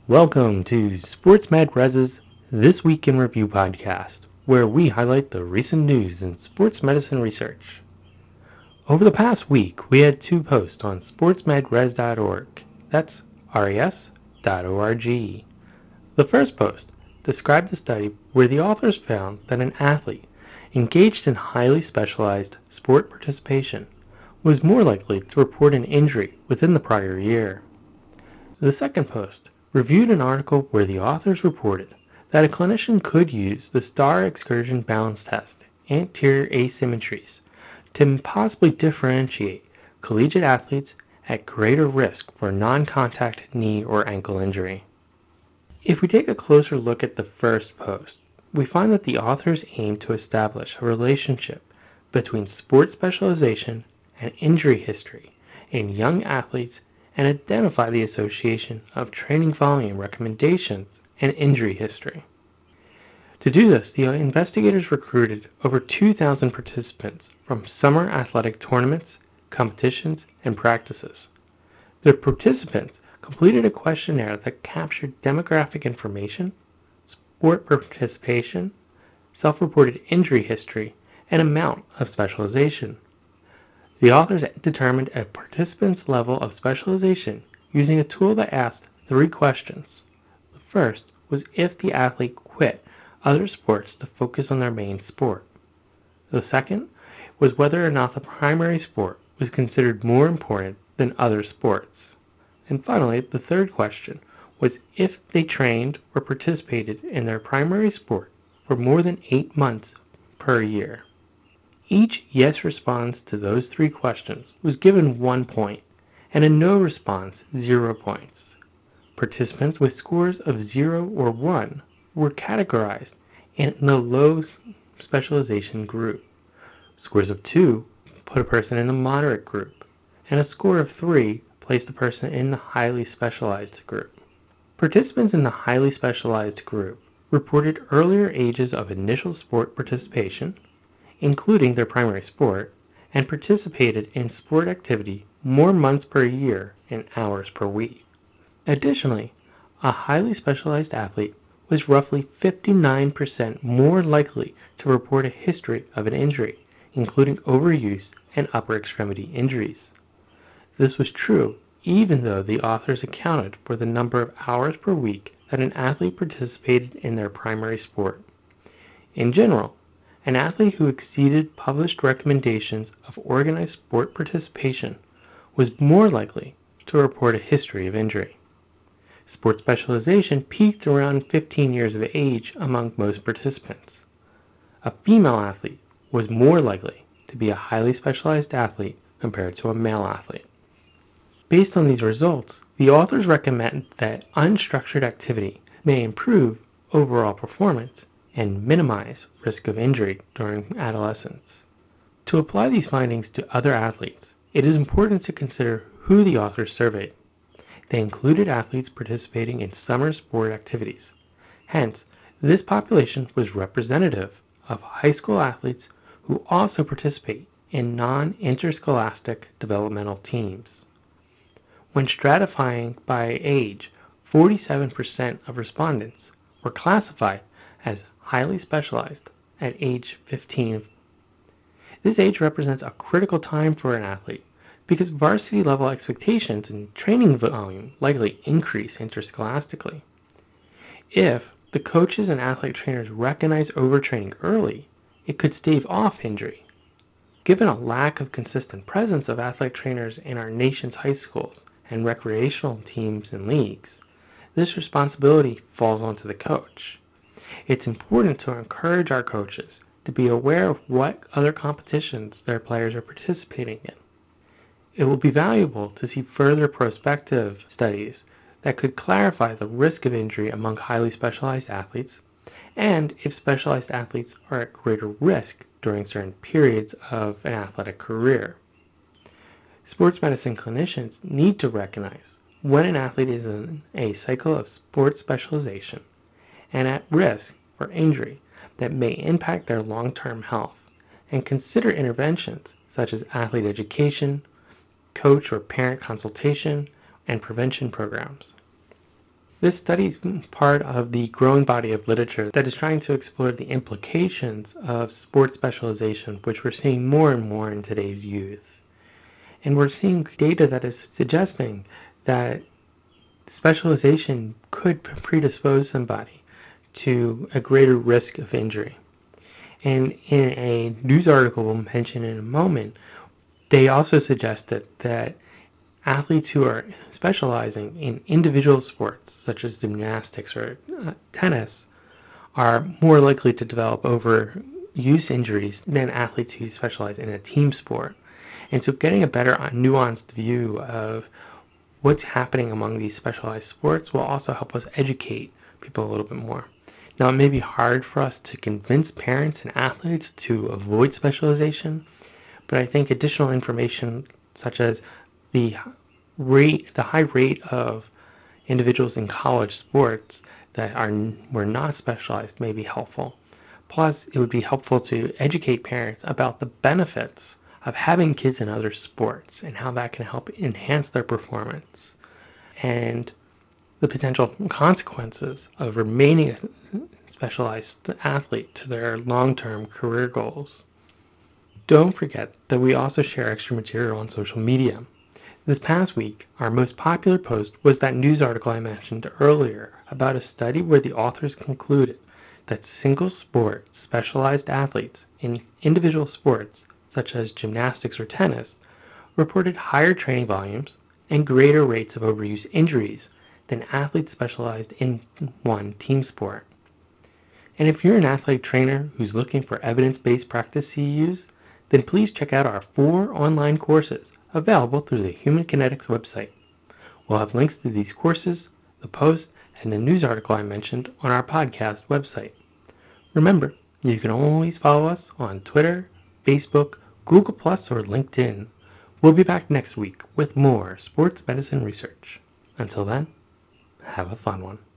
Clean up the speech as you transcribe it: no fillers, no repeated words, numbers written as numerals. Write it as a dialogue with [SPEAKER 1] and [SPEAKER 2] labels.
[SPEAKER 1] Welcome to SportsMed Res's This Week in Review podcast, where we highlight the recent news in sports medicine research. Over the past week, we had two posts on sportsmedres.org. That's res.org. The first post described a study where the authors found that an athlete engaged in highly specialized sport participation was more likely to report an injury within the prior year. The second post reviewed an article where the authors reported that a clinician could use the STAR Excursion Balance Test anterior asymmetries to possibly differentiate collegiate athletes at greater risk for non-contact knee or ankle injury. If we take a closer look at the first post, we find that the authors aim to establish a relationship between sport specialization and injury history in young athletes and identify the association of training volume recommendations and injury history. To do this, the investigators recruited over 2,000 participants from summer athletic tournaments, competitions, and practices. The participants completed a questionnaire that captured demographic information, sport participation, self-reported injury history, and amount of specialization. The authors determined a participant's level of specialization using a tool that asked three questions. The first was if the athlete quit other sports to focus on their main sport. The second was whether or not the primary sport was considered more important than other sports. And finally, the third question was if they trained or participated in their primary sport for more than 8 months per year. Each yes response to those three questions was given 1 point, and a no response 0 points. Participants with scores of 0 or 1 were categorized in the low specialization group. Scores of 2 put a person in the moderate group, and a score of 3 placed the person in the highly specialized group. Participants in the highly specialized group reported earlier ages of initial sport participation, including their primary sport, and participated in sport activity more months per year and hours per week. Additionally, a highly specialized athlete was roughly 59% more likely to report a history of an injury, including overuse and upper extremity injuries. This was true even though the authors accounted for the number of hours per week that an athlete participated in their primary sport. In general, an athlete who exceeded published recommendations of organized sport participation was more likely to report a history of injury. Sport specialization peaked around 15 years of age among most participants. A female athlete was more likely to be a highly specialized athlete compared to a male athlete. Based on these results, the authors recommend that unstructured activity may improve overall performance and minimize risk of injury during adolescence. To apply these findings to other athletes, it is important to consider who the authors surveyed. They included athletes participating in summer sport activities. Hence, this population was representative of high school athletes who also participate in non-interscholastic developmental teams. When stratifying by age, 47% of respondents were classified as highly specialized at age 15. This age represents a critical time for an athlete because varsity level expectations and training volume likely increase interscholastically. If the coaches and athlete trainers recognize overtraining early, it could stave off injury. Given a lack of consistent presence of athlete trainers in our nation's high schools and recreational teams and leagues, this responsibility falls onto the coach. It's important to encourage our coaches to be aware of what other competitions their players are participating in. It will be valuable to see further prospective studies that could clarify the risk of injury among highly specialized athletes and if specialized athletes are at greater risk during certain periods of an athletic career. Sports medicine clinicians need to recognize when an athlete is in a cycle of sports specialization and at risk for injury that may impact their long-term health, and consider interventions such as athlete education, coach or parent consultation, and prevention programs. This study is part of the growing body of literature that is trying to explore the implications of sports specialization, which we're seeing more and more in today's youth. And we're seeing data that is suggesting that specialization could predispose somebody to a greater risk of injury. And in a news article we'll mention in a moment, they also suggested that athletes who are specializing in individual sports, such as gymnastics or tennis, are more likely to develop overuse injuries than athletes who specialize in a team sport. And so getting a better nuanced view of what's happening among these specialized sports will also help us educate people a little bit more. Now, it may be hard for us to convince parents and athletes to avoid specialization, but I think additional information such as the high rate of individuals in college sports that were not specialized may be helpful. Plus, it would be helpful to educate parents about the benefits of having kids in other sports and how that can help enhance their performance, and the potential consequences of remaining a specialized athlete to their long-term career goals. Don't forget that we also share extra material on social media. This past week, our most popular post was that news article I mentioned earlier about a study where the authors concluded that single sport specialized athletes in individual sports such as gymnastics or tennis reported higher training volumes and greater rates of overuse injuries than athletes specialized in one team sport. And if you're an athletic trainer who's looking for evidence-based practice CEUs, then please check out our 4 online courses available through the Human Kinetics website. We'll have links to these courses, the post, and the news article I mentioned on our podcast website. Remember, you can always follow us on Twitter, Facebook, Google+, or LinkedIn. We'll be back next week with more sports medicine research. Until then, have a fun one.